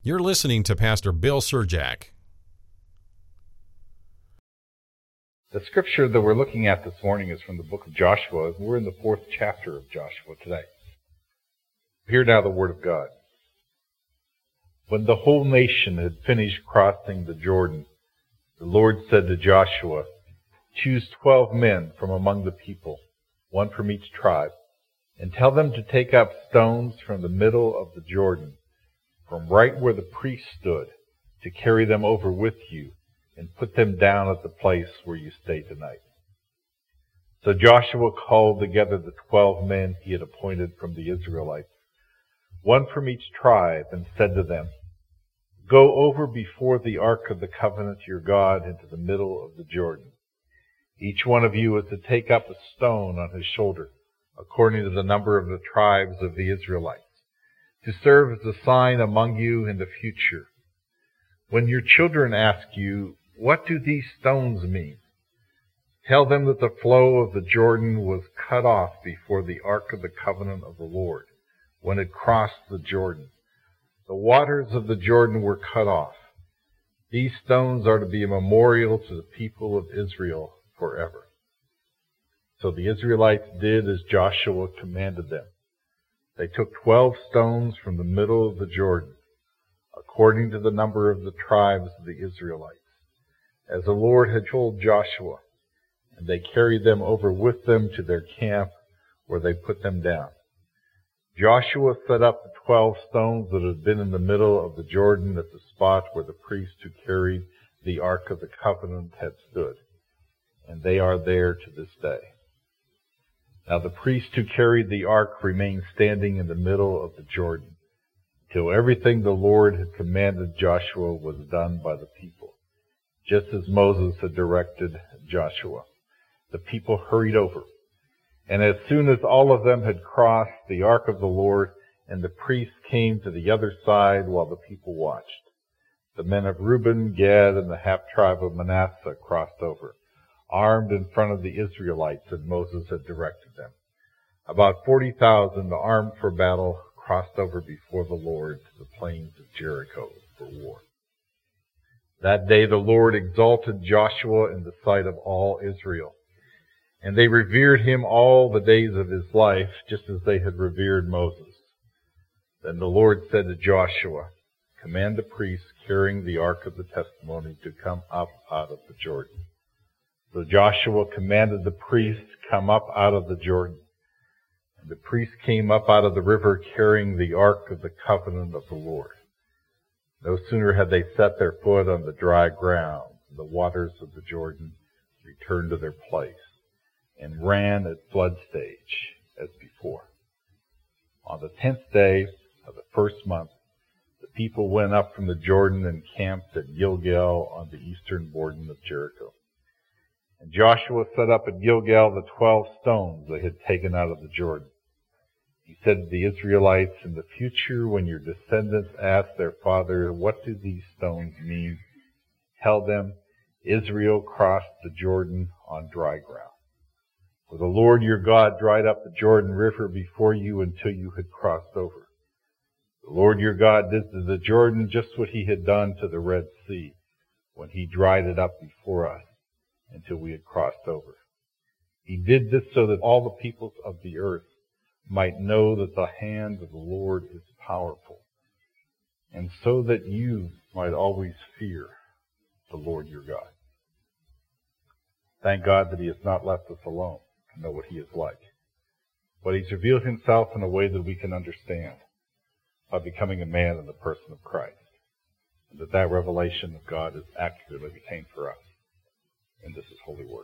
You're listening to Pastor Bill Surjak. The scripture that we're looking at this morning is from the book of Joshua. We're in the 4th chapter of Joshua today. Hear now the word of God. When the whole nation had finished crossing the Jordan, the Lord said to Joshua, "Choose 12 men from among the people, one from each tribe, and tell them to take up stones from the middle of the Jordan, from right where the priest stood, to carry them over with you, and put them down at the place where you stay tonight." So Joshua called together the 12 men he had appointed from the Israelites, one from each tribe, and said to them, "Go over before the ark of the covenant your God into the middle of the Jordan. Each one of you is to take up a stone on his shoulder, according to the number of the tribes of the Israelites, to serve as a sign among you in the future. When your children ask you, 'What do these stones mean?' tell them that the flow of the Jordan was cut off before the ark of the covenant of the Lord, when it crossed the Jordan. The waters of the Jordan were cut off. These stones are to be a memorial to the people of Israel forever." So the Israelites did as Joshua commanded them. They took 12 stones from the middle of the Jordan, according to the number of the tribes of the Israelites, as the Lord had told Joshua, and they carried them over with them to their camp, where they put them down. Joshua set up the 12 stones that had been in the middle of the Jordan at the spot where the priest who carried the Ark of the Covenant had stood, and they are there to this day. Now the priest who carried the ark remained standing in the middle of the Jordan, until everything the Lord had commanded Joshua was done by the people, just as Moses had directed Joshua. The people hurried over, and as soon as all of them had crossed the ark of the Lord, and the priests came to the other side while the people watched, the men of Reuben, Gad, and the half-tribe of Manasseh crossed over, armed in front of the Israelites as Moses had directed them. About 40,000 armed for battle crossed over before the Lord to the plains of Jericho for war. That day the Lord exalted Joshua in the sight of all Israel, and they revered him all the days of his life, just as they had revered Moses. Then the Lord said to Joshua, "Command the priests carrying the ark of the testimony to come up out of the Jordan." So Joshua commanded the priests to come up out of the Jordan. And the priests came up out of the river carrying the ark of the covenant of the Lord. No sooner had they set their foot on the dry ground, than the waters of the Jordan returned to their place and ran at flood stage as before. On the 10th day of the first month, the people went up from the Jordan and camped at Gilgal on the eastern border of Jericho. And Joshua set up at Gilgal the 12 stones they had taken out of the Jordan. He said to the Israelites, "In the future, when your descendants ask their father, 'What do these stones mean?' tell them, 'Israel crossed the Jordan on dry ground. For the Lord your God dried up the Jordan River before you until you had crossed over. The Lord your God did to the Jordan just what he had done to the Red Sea, when he dried it up before us until we had crossed over. He did this so that all the peoples of the earth might know that the hand of the Lord is powerful, and so that you might always fear the Lord your God." Thank God that he has not left us alone to know what he is like, but he's revealed himself in a way that we can understand by becoming a man in the person of Christ, and that revelation of God is accurately retained for us in this holy word.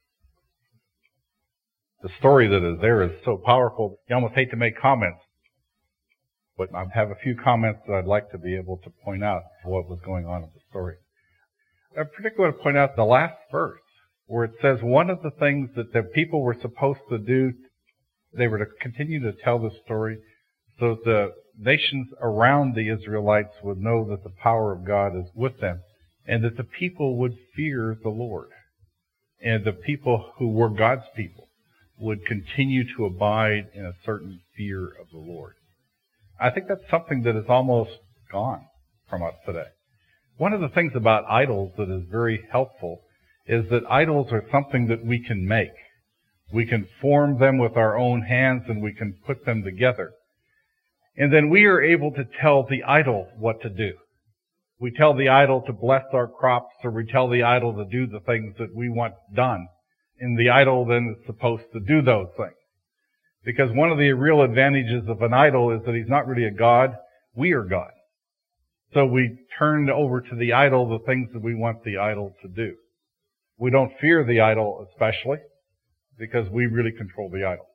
The story that is there is so powerful, you almost hate to make comments. But I have a few comments that I'd like to be able to point out what was going on in the story. I particularly want to point out the last verse, where it says one of the things that the people were supposed to do, they were to continue to tell the story so that the nations around the Israelites would know that the power of God is with them, and that the people would fear the Lord. And the people who were God's people would continue to abide in a certain fear of the Lord. I think that's something that is almost gone from us today. One of the things about idols that is very helpful is that idols are something that we can make. We can form them with our own hands and we can put them together. And then we are able to tell the idol what to do. We tell the idol to bless our crops, or we tell the idol to do the things that we want done. And the idol then is supposed to do those things. Because one of the real advantages of an idol is that he's not really a god, we are God. So we turn over to the idol the things that we want the idol to do. We don't fear the idol especially, because we really control the idol.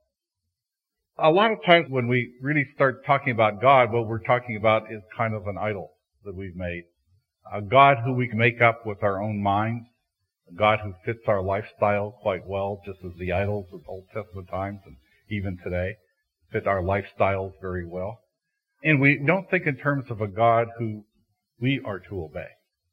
A lot of times when we really start talking about God, what we're talking about is kind of an idol that we've made. A God who we can make up with our own minds. A God who fits our lifestyle quite well, just as the idols of Old Testament times and even today fit our lifestyles very well. And we don't think in terms of a God who we are to obey.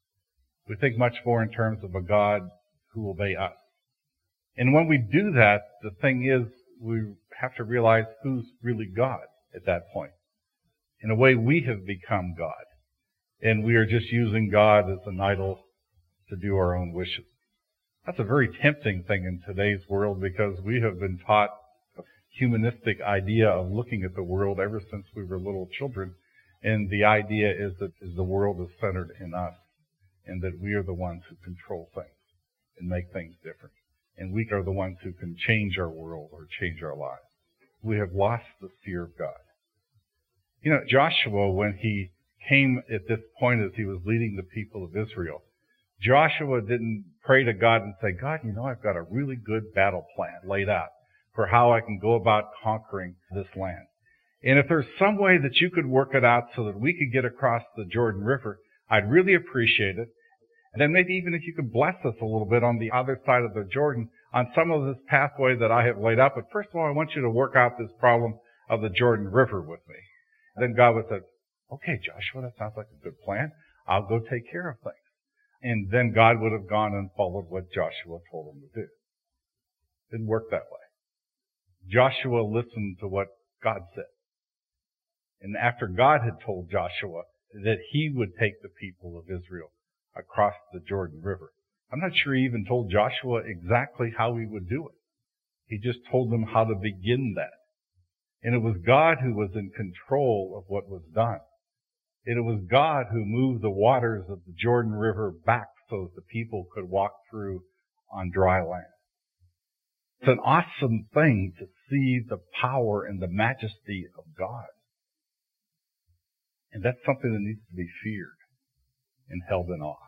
We think much more in terms of a God who will obey us. And when we do that, the thing is, we have to realize who's really God at that point. In a way, we have become God. And we are just using God as an idol to do our own wishes. That's a very tempting thing in today's world, because we have been taught a humanistic idea of looking at the world ever since we were little children. And the idea is that the world is centered in us, and that we are the ones who control things and make things different. And we are the ones who can change our world or change our lives. We have lost the fear of God. You know, Joshua, when he came at this point as he was leading the people of Israel, Joshua didn't pray to God and say, God, you know, I've got a really good battle plan laid out for how I can go about conquering this land. And if there's some way that you could work it out so that we could get across the Jordan River, I'd really appreciate it. And then maybe even if you could bless us a little bit on the other side of the Jordan on some of this pathway that I have laid out. But first of all, I want you to work out this problem of the Jordan River with me. And then God would say, okay, Joshua, that sounds like a good plan. I'll go take care of things. And then God would have gone and followed what Joshua told him to do. It didn't work that way. Joshua listened to what God said. And after God had told Joshua that he would take the people of Israel across the Jordan River, I'm not sure he even told Joshua exactly how he would do it. He just told them how to begin that. And it was God who was in control of what was done. And it was God who moved the waters of the Jordan River back so that the people could walk through on dry land. It's an awesome thing to see the power and the majesty of God. And that's something that needs to be feared and held in awe.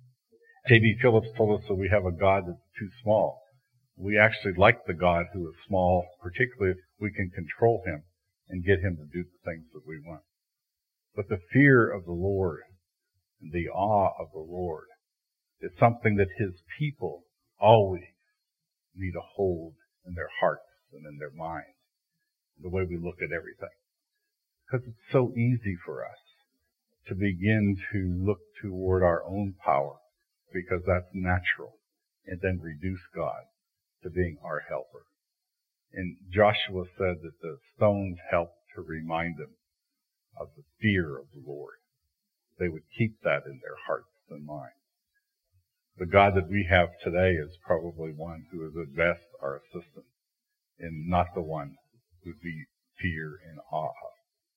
J.B. Phillips told us that we have a God that's too small. We actually like the God who is small, particularly if we can control him and get him to do the things that we want. But the fear of the Lord and the awe of the Lord is something that his people always need to hold in their hearts and in their minds, the way we look at everything. Because it's so easy for us to begin to look toward our own power, because that's natural, and then reduce God to being our helper. And Joshua said that the stones helped to remind them of the fear of the Lord. They would keep that in their hearts and minds. The God that we have today is probably one who is at best our assistant, and not the one who we fear and awe of.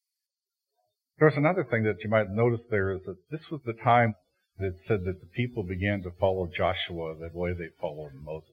There's another thing that you might notice there is that this was the time that said that the people began to follow Joshua the way they followed Moses.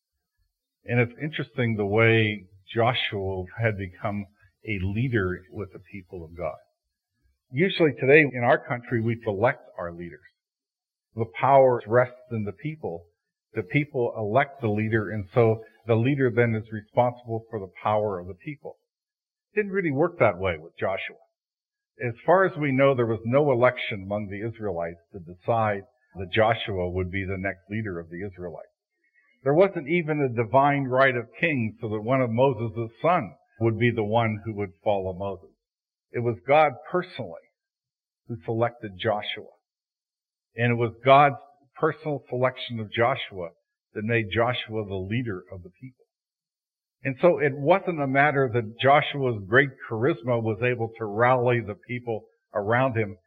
And it's interesting the way Joshua had become a leader with the people of God. Usually today in our country, we elect our leaders. The power rests in the people. The people elect the leader, and so the leader then is responsible for the power of the people. It didn't really work that way with Joshua. As far as we know, there was no election among the Israelites to decide that Joshua would be the next leader of the Israelites. There wasn't even a divine right of kings so that one of Moses' sons would be the one who would follow Moses. It was God personally who selected Joshua. And it was God's personal selection of Joshua that made Joshua the leader of the people. And so it wasn't a matter that Joshua's great charisma was able to rally the people around him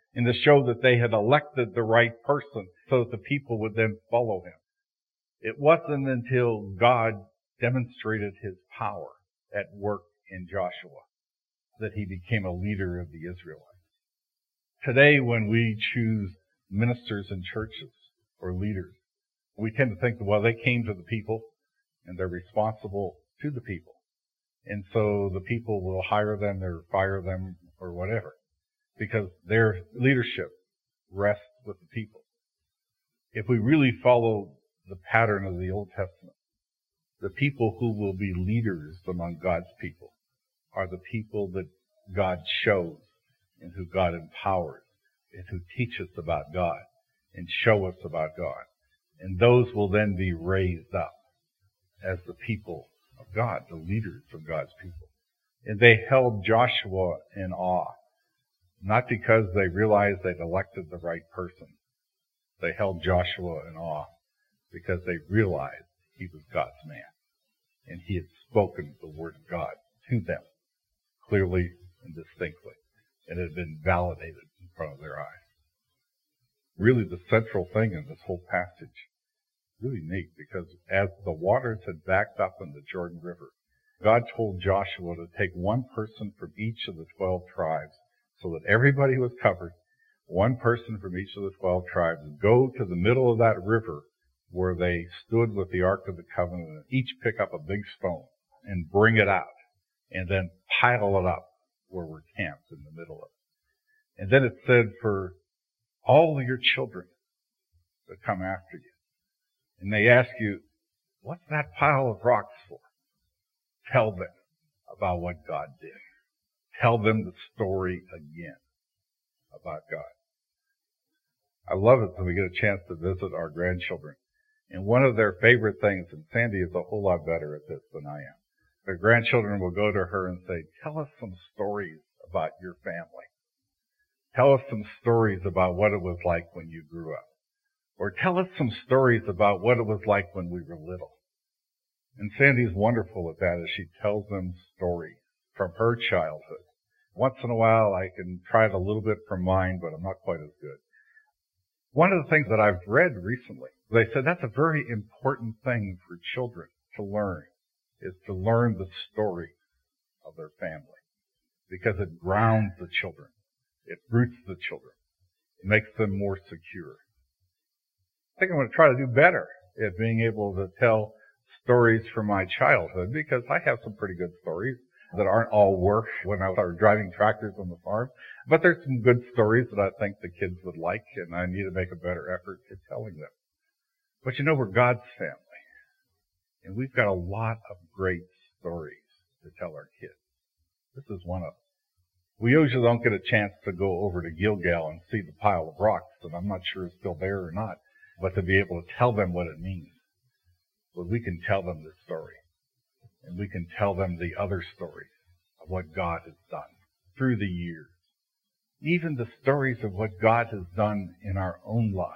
and to show that they had elected the right person so that the people would then follow him. It wasn't until God demonstrated his power at work in Joshua that he became a leader of the Israelites. Today, when we choose ministers in churches or leaders, we tend to think, well, they came to the people and they're responsible to the people. And so the people will hire them or fire them or whatever, because their leadership rests with the people. If we really follow the pattern of the Old Testament, the people who will be leaders among God's people are the people that God shows and who God empowers and who teach us about God and show us about God. And those will then be raised up as the people of God, the leaders of God's people. And they held Joshua in awe, not because they realized they'd elected the right person. They held Joshua in awe because they realized he was God's man. And he had spoken the word of God to them clearly and distinctly. And it had been validated in front of their eyes. Really the central thing in this whole passage, really neat, because as the waters had backed up in the Jordan River, God told Joshua to take one person from each of the 12 tribes so that everybody was covered. One person from each of the 12 tribes go to the middle of that river where they stood with the Ark of the Covenant and each pick up a big stone and bring it out and then pile it up where we're camped in the middle of it. And then it said for all your children that come after you. And they ask you, what's that pile of rocks for? Tell them about what God did. Tell them the story again about God. I love it when we get a chance to visit our grandchildren. And one of their favorite things, and Sandy is a whole lot better at this than I am, their grandchildren will go to her and say, tell us some stories about your family. Tell us some stories about what it was like when you grew up. Or tell us some stories about what it was like when we were little. And Sandy's wonderful at that as she tells them stories from her childhood. Once in a while I can try it a little bit from mine, but I'm not quite as good. One of the things that I've read recently, they said that's a very important thing for children to learn, is to learn the story of their family. Because it grounds the children. It roots the children. It makes them more secure. I think I'm going to try to do better at being able to tell stories from my childhood, because I have some pretty good stories that aren't all work when I started driving tractors on the farm. But there's some good stories that I think the kids would like, and I need to make a better effort at telling them. But you know, we're God's family, and we've got a lot of great stories to tell our kids. This is one of them. We usually don't get a chance to go over to Gilgal and see the pile of rocks, and I'm not sure it's still there or not, but to be able to tell them what it means. But we can tell them this story, and we can tell them the other stories of what God has done through the years. Even the stories of what God has done in our own lives.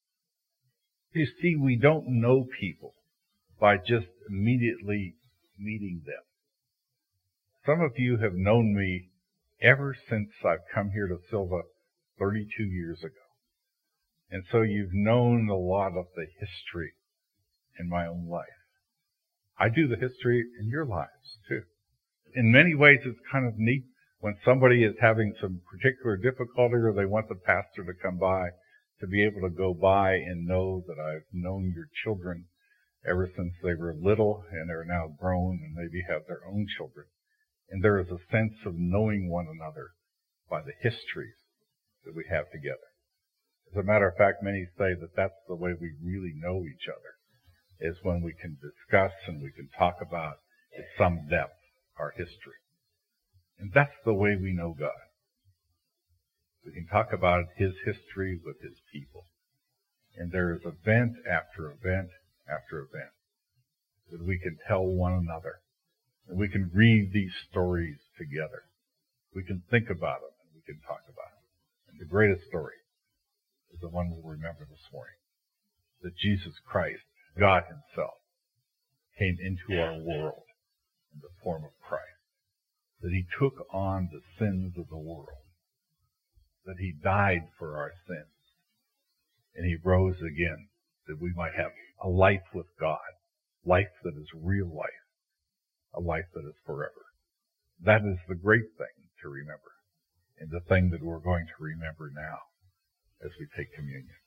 You see, we don't know people by just immediately meeting them. Some of you have known me ever since I've come here to Silva 32 years ago. And so you've known a lot of the history in my own life. I do the history in your lives too. In many ways, it's kind of neat when somebody is having some particular difficulty or they want the pastor to come by, to be able to go by and know that I've known your children ever since they were little and are now grown and maybe have their own children. And there is a sense of knowing one another by the histories that we have together. As a matter of fact, many say that that's the way we really know each other, is when we can discuss and we can talk about at some depth our history. And that's the way we know God. We can talk about his history with his people. And there is event after event after event that we can tell one another. And we can read these stories together. We can think about them and we can talk about them. And the greatest story is the one we'll remember this morning. That Jesus Christ, God himself, came into our world in the form of Christ. That he took on the sins of the world. that he died for our sins, and he rose again, that we might have a life with God, life that is real life, a life that is forever. That is the great thing to remember, and the thing that we're going to remember now as we take communion.